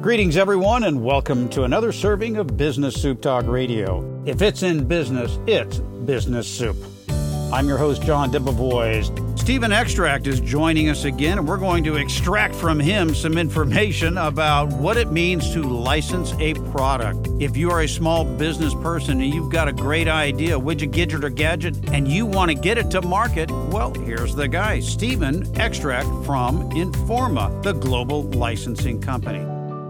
Greetings, everyone, and welcome to another serving of Business Soup Talk Radio. If it's in business, it's Business Soup. I'm your host, John Debevoise. Stephen Extract is joining us again, and we're going to extract from him some information about what it means to license a product. If you are a small business person and you've got a great idea, widget, gadget, or gadget, and you want to get it to market, well, here's the guy, Stephen Extract from Informa, the global licensing company.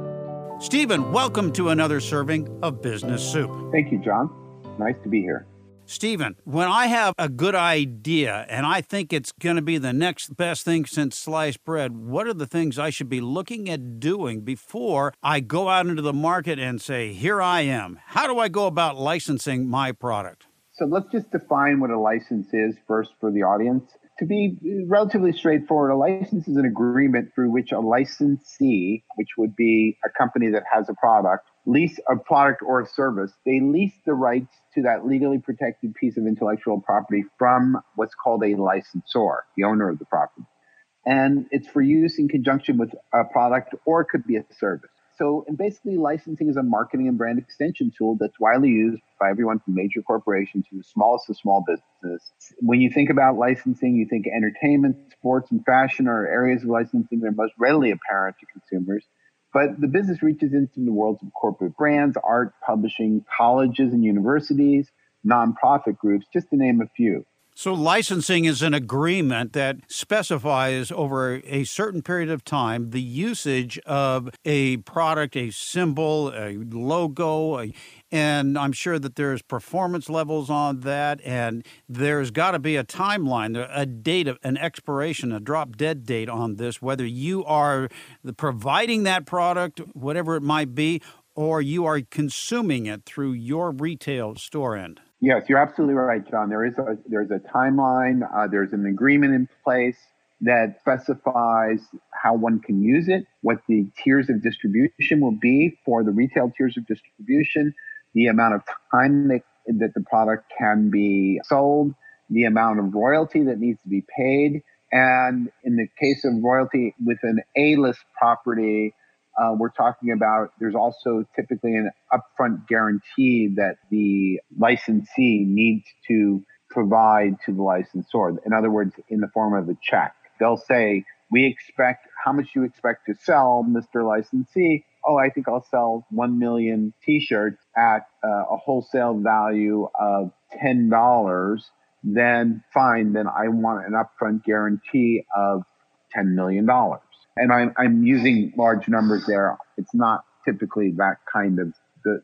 Stephen, welcome to another serving of Business Soup. Thank you, John. Nice to be here. Stephen, when I have a good idea and I think it's going to be the next best thing since sliced bread, what are the things I should be looking at doing before I go out into the market and say, here I am? How do I go about licensing my product? So let's just define what a license is first for the audience. To be relatively straightforward, a license is an agreement through which a licensee, which would be a company that has a product, lease a product or a service. They lease the rights to that legally protected piece of intellectual property from what's called a licensor, the owner of the property. And it's for use in conjunction with a product, or it could be a service. So, and basically licensing is a marketing and brand extension tool that's widely used by everyone from major corporations to the smallest of small businesses. When you think about licensing, you think entertainment, sports, and fashion are areas of licensing that are most readily apparent to consumers. But the business reaches into the worlds of corporate brands, art, publishing, colleges and universities, nonprofit groups, just to name a few. So licensing is an agreement that specifies over a certain period of time the usage of a product, a symbol, a logo, and I'm sure that there's performance levels on that, and there's got to be a timeline, a date, an expiration, a drop dead date on this, whether you are providing that product, whatever it might be, or you are consuming it through your retail store end. Yes, you're absolutely right, John. There's a timeline. There's an agreement in place that specifies how one can use it, what the tiers of distribution will be for the retail tiers of distribution, the amount of time that the product can be sold, the amount of royalty that needs to be paid. And in the case of royalty with an A-list property, we're talking about there's also typically an upfront guarantee that the licensee needs to provide to the licensor. In other words, in the form of a check. They'll say, we expect, how much you expect to sell, Mr. Licensee? Oh, I think I'll sell 1 million T-shirts at a wholesale value of $10. Then fine, then I want an upfront guarantee of $10 million. And I'm using large numbers there. It's not typically that kind of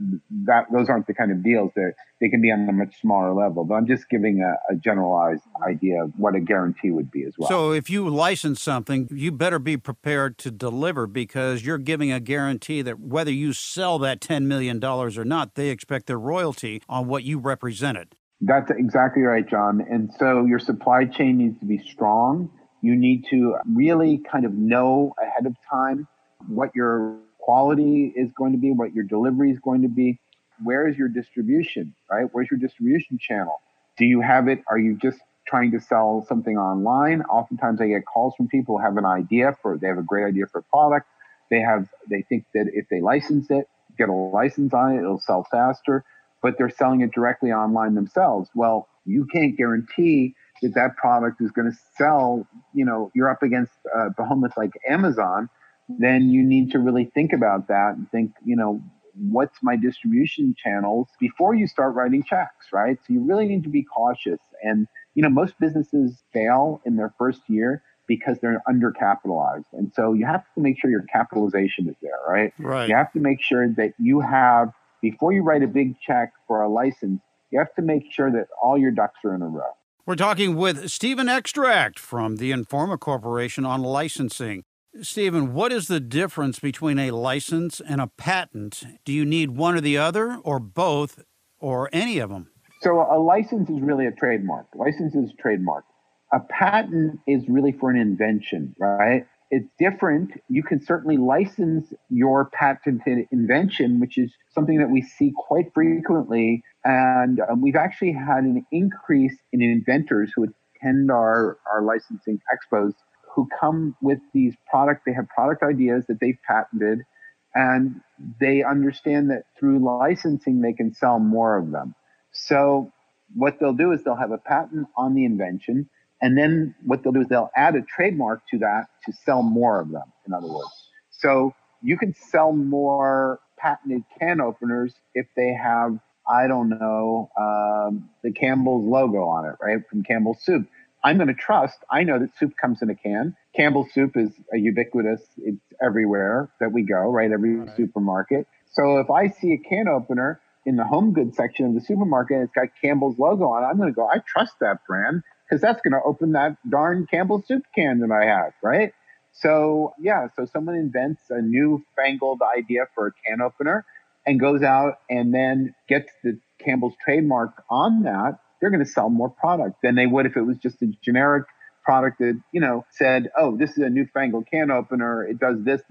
those aren't the kind of deals that they can be on a much smaller level. But I'm just giving a generalized idea of what a guarantee would be as well. So if you license something, you better be prepared to deliver because you're giving a guarantee that whether you sell that $10 million or not, they expect their royalty on what you represented. That's exactly right, John. And so your supply chain needs to be strong. You need to really kind of know ahead of time what your quality is going to be, what your delivery is going to be. Where is your distribution, right? Where's your distribution channel? Do you have it? Are you just trying to sell something online? Oftentimes I get calls from people who have an idea they have a great idea for a product. They think that if they license it, get a license on it, it'll sell faster, but they're selling it directly online themselves. Well, you can't guarantee that product is going to sell. You're up against a behemoth like Amazon, then you need to really think about that and think, what's my distribution channels before you start writing checks, right? So you really need to be cautious. And, most businesses fail in their first year because they're undercapitalized. And so you have to make sure your capitalization is there, right? Right. You have to make sure that you have, before you write a big check for a license, you have to make sure that all your ducks are in a row. We're talking with Stephen Extract from the Informa Corporation on licensing. Stephen, what is the difference between a license and a patent? Do you need one or the other, or both, or any of them? So a license is really a trademark. License is a trademark. A patent is really for an invention, right? It's different. You can certainly license your patented invention, which is something that we see quite frequently. And we've actually had an increase in inventors who attend our licensing expos who come with these they have product ideas that they've patented. And they understand that through licensing, they can sell more of them. So what they'll do is they'll have a patent on the invention. And then what they'll do is they'll add a trademark to that to sell more of them, in other words. So you can sell more patented can openers if they have, I don't know, the Campbell's logo on it, right? From Campbell's Soup. I'm going to trust, I know that soup comes in a can. Campbell's Soup is a ubiquitous, it's everywhere that we go, right? Every supermarket. So if I see a can opener in the home goods section of the supermarket and it's got Campbell's logo on it, I'm going to go, I trust that brand because that's going to open that darn Campbell's Soup can that I have, right? So so someone invents a new fangled idea for a can opener and goes out and then gets the Campbell's trademark on that. They're going to sell more product than they would if it was just a generic product that, said, oh, this is a newfangled can opener. It does this,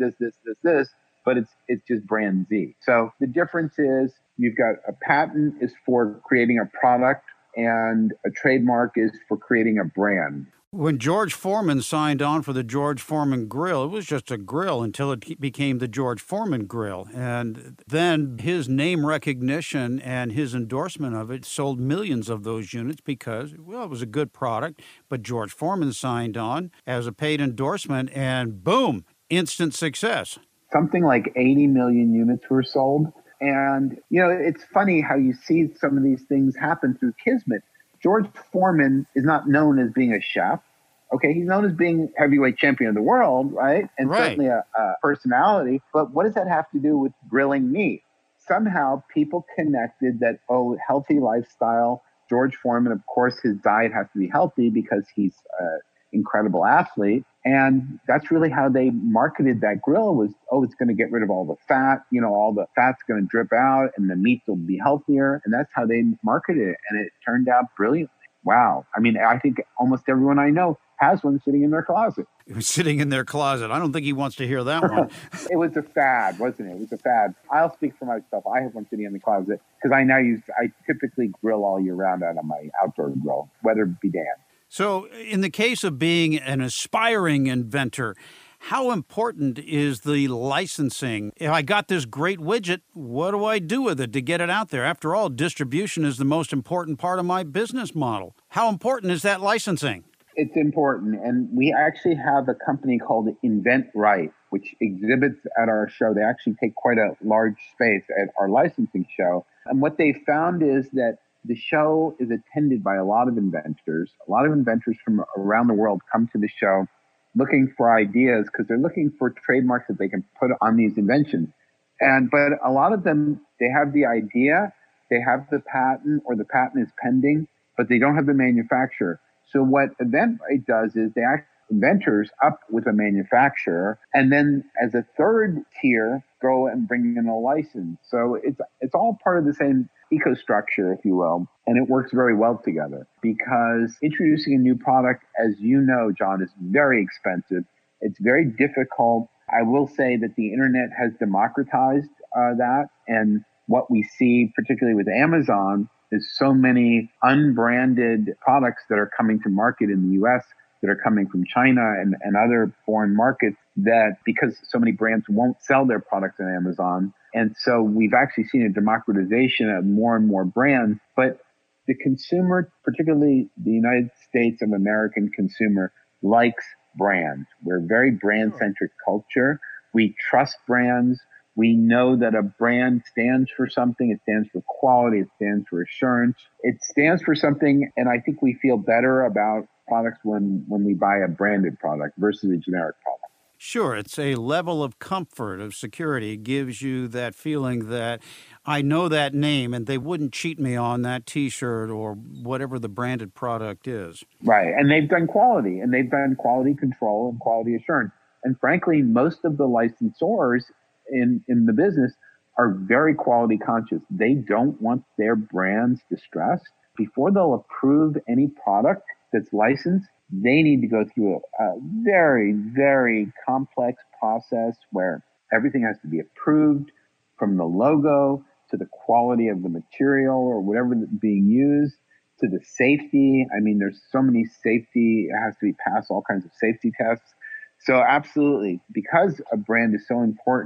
but it's just brand Z. So the difference is you've got a patent is for creating a product and a trademark is for creating a brand. When George Foreman signed on for the George Foreman Grill, it was just a grill until it became the George Foreman Grill. And then his name recognition and his endorsement of it sold millions of those units because, well, it was a good product. But George Foreman signed on as a paid endorsement and boom, instant success. Something like 80 million units were sold. And, it's funny how you see some of these things happen through Kismet. George Foreman is not known as being a chef. Okay, he's known as being heavyweight champion of the world, right? And certainly a personality. But what does that have to do with grilling meat? Somehow people connected that, healthy lifestyle. George Foreman, of course, his diet has to be healthy because he's an incredible athlete. And that's really how they marketed that grill was, it's going to get rid of all the fat, all the fat's going to drip out and the meat will be healthier. And that's how they marketed it. And it turned out brilliantly. Wow. I mean, I think almost everyone I know has one sitting in their closet. It was sitting in their closet. I don't think he wants to hear that one. It was a fad, wasn't it? It was a fad. I'll speak for myself. I have one sitting in the closet because I typically grill all year round out on my outdoor grill, weather be damned. So in the case of being an aspiring inventor, how important is the licensing? If I got this great widget, what do I do with it to get it out there? After all, distribution is the most important part of my business model. How important is that licensing? It's important. And we actually have a company called Invent Right, which exhibits at our show. They actually take quite a large space at our licensing show. And what they found is that the show is attended by a lot of inventors. A lot of inventors from around the world come to the show looking for ideas because they're looking for trademarks that they can put on these inventions. But a lot of them, they have the idea, they have the patent or the patent is pending, but they don't have the manufacturer. So what Eventbrite does is they act inventors up with a manufacturer, and then as a third tier, go and bring in a license. So it's all part of the same ecostructure, if you will, and it works very well together because introducing a new product, as you know, John, is very expensive. It's very difficult. I will say that the internet has democratized that, and what we see, particularly with Amazon, is so many unbranded products that are coming to market in the U.S. that are coming from China and other foreign markets that because so many brands won't sell their products on Amazon. And so we've actually seen a democratization of more and more brands. But the consumer, particularly the United States of American consumer, likes brands. We're a very brand-centric culture. We trust brands. We know that a brand stands for something. It stands for quality. It stands for assurance. It stands for something. And I think we feel better about products when we buy a branded product versus a generic product. Sure, it's a level of comfort, of security. It gives you that feeling that I know that name and they wouldn't cheat me on that T-shirt or whatever the branded product is. Right. And they've done quality and they've done quality control and quality assurance. And frankly, most of the licensors in the business are very quality conscious. They don't want their brands distressed. Before they'll approve any product that's licensed, they need to go through a very, very complex process where everything has to be approved from the logo to the quality of the material or whatever is being used to the safety. I mean, there's so many safety, it has to be passed all kinds of safety tests. So absolutely, because a brand is so important,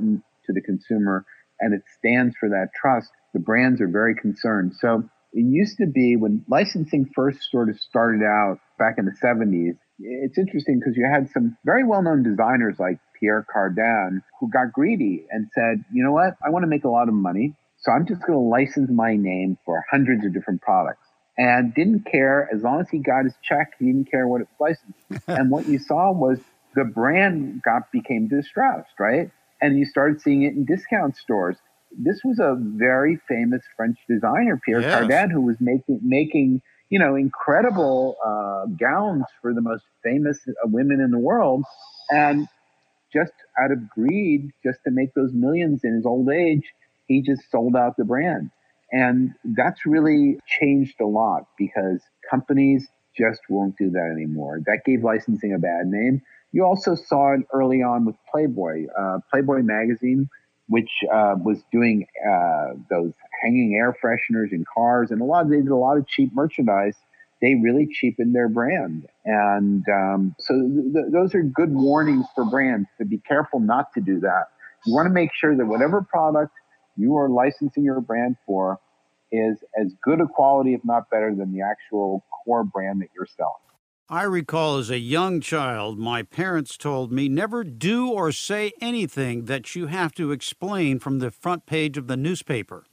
to the consumer and it stands for that trust, the brands are very concerned. So it used to be when licensing first sort of started out back in the 70s, it's interesting because you had some very well-known designers like Pierre Cardin who got greedy and said, you know what, I want to make a lot of money, so I'm just going to license my name for hundreds of different products. And didn't care, as long as he got his check, he didn't care what it was licensed. And what you saw was the brand became distressed, right? And you started seeing it in discount stores. This was a very famous French designer, Pierre Cardin, who was making incredible gowns for the most famous women in the world. And just out of greed, just to make those millions in his old age, he just sold out the brand. And that's really changed a lot because companies just won't do that anymore. That gave licensing a bad name. You also saw it early on with Playboy. Playboy magazine, which was doing those hanging air fresheners in cars, and they did a lot of cheap merchandise. They really cheapened their brand. And those are good warnings for brands to be careful not to do that. You want to make sure that whatever product you are licensing your brand for is as good a quality, if not better, than the actual core brand that you're selling. I recall as a young child, my parents told me never do or say anything that you have to explain from the front page of the newspaper.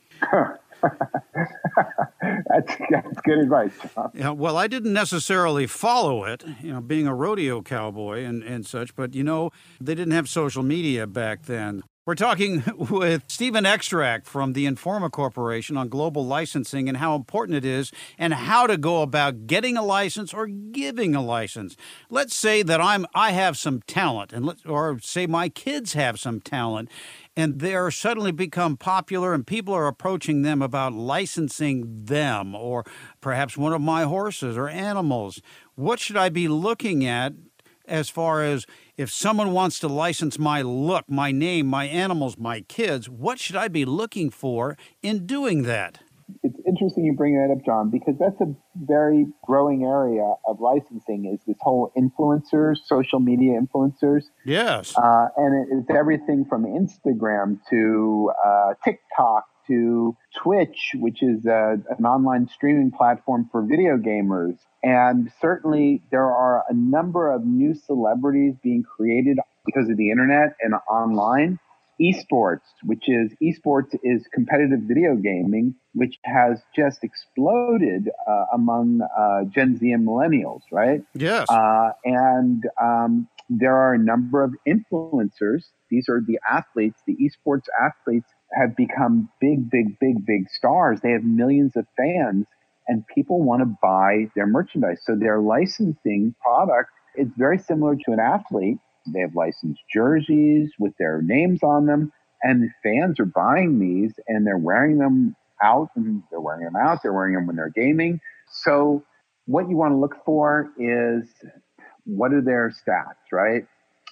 That's good advice, John. Yeah, well, I didn't necessarily follow it, being a rodeo cowboy and such, but, they didn't have social media back then. We're talking with Stephen Extract from the Informa Corporation on global licensing and how important it is and how to go about getting a license or giving a license. Let's say that I have some talent, or say my kids have some talent, and they're suddenly become popular and people are approaching them about licensing them or perhaps one of my horses or animals. What should I be looking at as far as if someone wants to license my look, my name, my animals, my kids? What should I be looking for in doing that? It's interesting you bring that up, John, because that's a very growing area of licensing is this whole influencers, social media influencers. Yes. And it's everything from Instagram to TikTok to Twitch, which is an online streaming platform for video gamers. And certainly there are a number of new celebrities being created because of the internet and online. Esports is competitive video gaming, which has just exploded among Gen Z and millennials, right? Yes. And there are a number of influencers. These are the athletes. The esports athletes have become big stars. They have millions of fans, and people want to buy their merchandise. So their licensing product is very similar to an athlete. They have licensed jerseys with their names on them, and the fans are buying these, and they're wearing them out, and they're wearing them when they're gaming. So what you want to look for is what are their stats, right?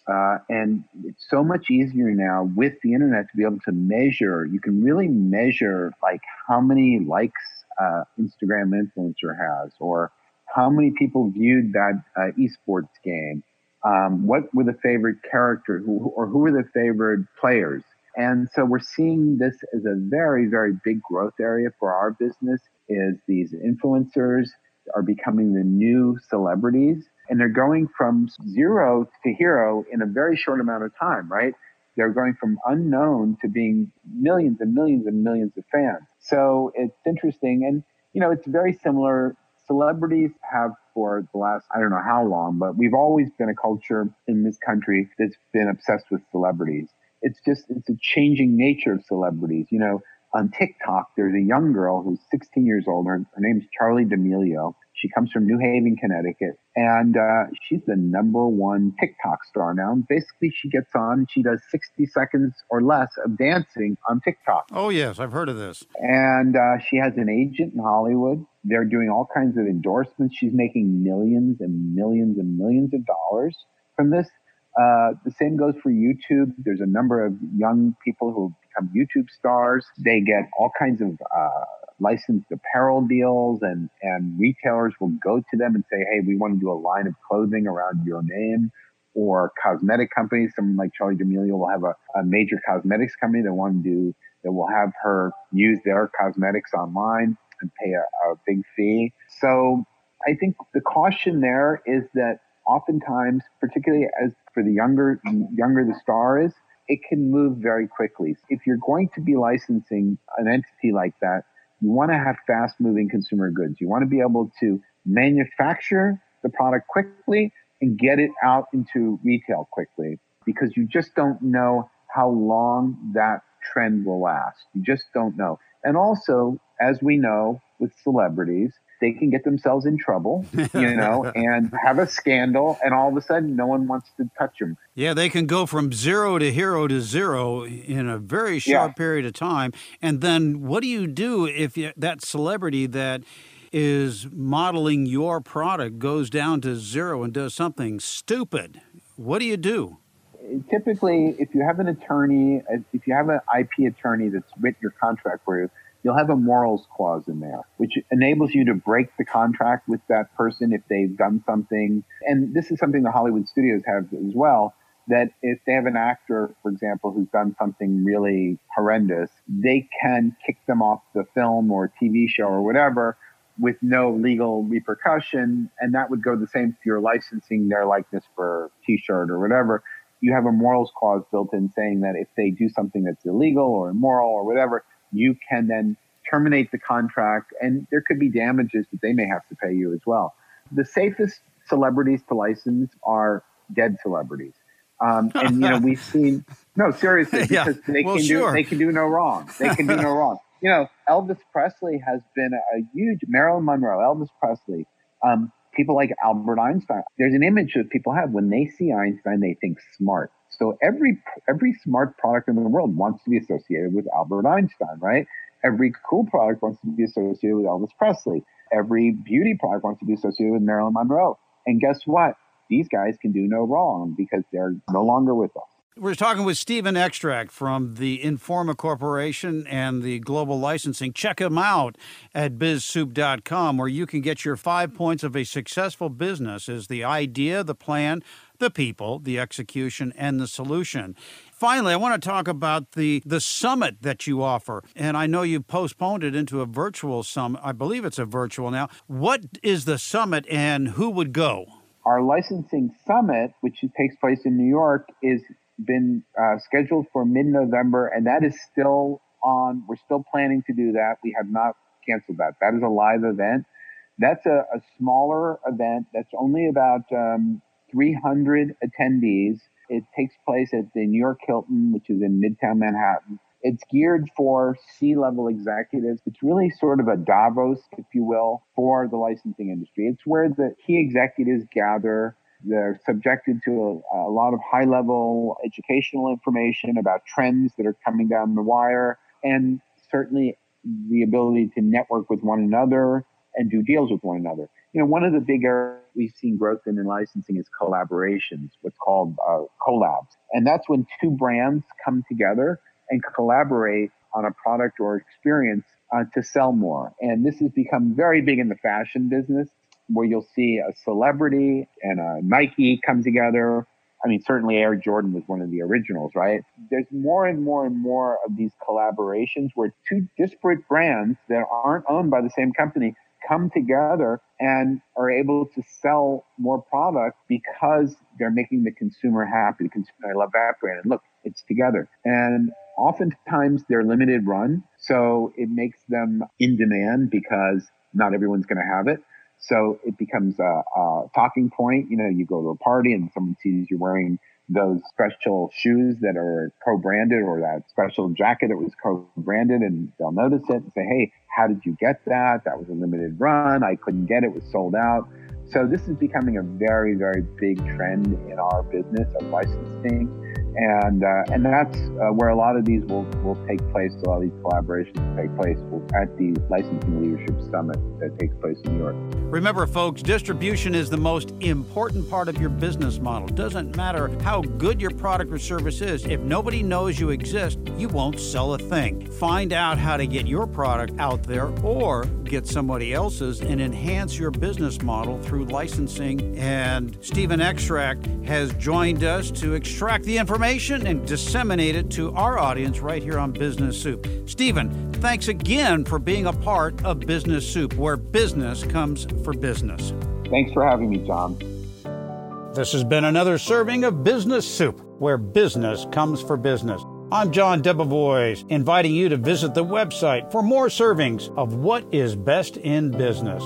And it's so much easier now with the internet to be able to measure. You can really measure like how many likes Instagram influencer has, or how many people viewed that esports game. What were the favorite characters, who were the favorite players? And so we're seeing this as a very, very big growth area for our business. Is these influencers are becoming the new celebrities, and they're going from zero to hero in a very short amount of time, right? They're going from unknown to being millions and millions and millions of fans. So it's interesting. And, it's very similar. Celebrities have for the last, I don't know how long, but we've always been a culture in this country that's been obsessed with celebrities. It's a changing nature of celebrities. On TikTok, there's a young girl who's 16 years old. Her name's Charlie D'Amelio. She comes from New Haven, Connecticut, and she's the #1 TikTok star now. And basically, she gets on, she does 60 seconds or less of dancing on TikTok. Oh, yes, I've heard of this. And she has an agent in Hollywood. They're doing all kinds of endorsements. She's making millions and millions and millions of dollars from this. The same goes for YouTube. There's a number of young people who become YouTube stars. They get all kinds of licensed apparel deals, and retailers will go to them and say, hey, we want to do a line of clothing around your name. or cosmetic companies. Someone like Charli D'Amelio will have a major cosmetics company that will have her use their cosmetics online and pay a big fee. So I think the caution there is that oftentimes, particularly as for the younger the star is, it can move very quickly. If you're going to be licensing an entity like that, you want to have fast-moving consumer goods. You want to be able to manufacture the product quickly and get it out into retail quickly, because you just don't know how long that trend will last. You just don't know. And also, as we know with celebrities, they can get themselves in trouble, and have a scandal, and all of a sudden no one wants to touch them. Yeah, they can go from zero to hero to zero in a very short period of time. And then what do you do if that celebrity that is modeling your product goes down to zero and does something stupid? What do you do? Typically, if you have an attorney, if you have an IP attorney that's written your contract for you, you'll have a morals clause in there, which enables you to break the contract with that person if they've done something. And this is something the Hollywood studios have as well, that if they have an actor, for example, who's done something really horrendous, they can kick them off the film or TV show or whatever with no legal repercussion. And that would go the same if you're licensing their likeness for a T-shirt or whatever. You have a morals clause built in saying that if they do something that's illegal or immoral or whatever, you can then terminate the contract, and there could be damages that they may have to pay you as well. The safest celebrities to license are dead celebrities. And, we've seen, no, seriously, because they can do no wrong. They can do no wrong. Elvis Presley has been a huge, Marilyn Monroe, Elvis Presley, people like Albert Einstein. There's an image that people have when they see Einstein, they think smart. So every smart product in the world wants to be associated with Albert Einstein, right? Every cool product wants to be associated with Elvis Presley. Every beauty product wants to be associated with Marilyn Monroe. And guess what? These guys can do no wrong because they're no longer with us. We're talking with Stephen Extract from the Informa Corporation and the Global Licensing. Check him out at bizsoup.com, where you can get your 5 points of a successful business: is the idea, the plan, the people, the execution, and the solution. Finally, I want to talk about the summit that you offer. And I know you postponed it into a virtual summit. I believe it's a virtual now. What is the summit and who would go? Our licensing summit, which takes place in New York, is been scheduled for mid-November, and that is still on. We're still planning to do that. We have not canceled that. That is a live event. That's a smaller event. That's only about 300 attendees. It takes place at the New York Hilton, which is in Midtown Manhattan. It's geared for C-level executives. It's really sort of a Davos, if you will, for the licensing industry. It's where the key executives gather. They're subjected to a lot of high-level educational information about trends that are coming down the wire, and certainly the ability to network with one another and do deals with one another. One of the big areas we've seen growth in licensing is collaborations, what's called collabs. And that's when two brands come together and collaborate on a product or experience to sell more. And this has become very big in the fashion business, where you'll see a celebrity and a Nike come together. I mean, certainly Air Jordan was one of the originals, right? There's more and more and more of these collaborations where two disparate brands that aren't owned by the same company come together and are able to sell more product because they're making the consumer happy. The consumer, I love that brand. And look, it's together. And oftentimes they're limited run. So it makes them in demand because not everyone's going to have it. So it becomes a talking point. You go to a party and someone sees you're wearing those special shoes that are co-branded, or that special jacket that was co-branded, and they'll notice it and say, hey, how did you get that? That was a limited run. I couldn't get it. It was sold out. So this is becoming a very, very big trend in our business of licensing. And that's where a lot of these will take place. A lot of these collaborations will take place at the Licensing Leadership Summit that takes place in New York. Remember, folks, distribution is the most important part of your business model. Doesn't matter how good your product or service is. If nobody knows you exist, you won't sell a thing. Find out how to get your product out there, or get somebody else's and enhance your business model through licensing. And Stephen Extract has joined us to extract the information and disseminate it to our audience right here on Business Soup. Stephen, thanks again for being a part of Business Soup, where business comes for business. Thanks for having me, John. This has been another serving of Business Soup, where business comes for business. I'm John Debevoise, inviting you to visit the website for more servings of what is best in business.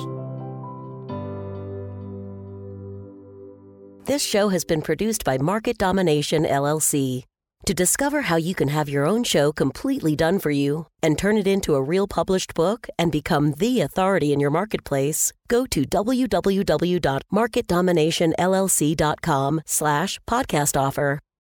This show has been produced by Market Domination, LLC. To discover how you can have your own show completely done for you and turn it into a real published book and become the authority in your marketplace, go to www.marketdominationllc.com/podcast offer.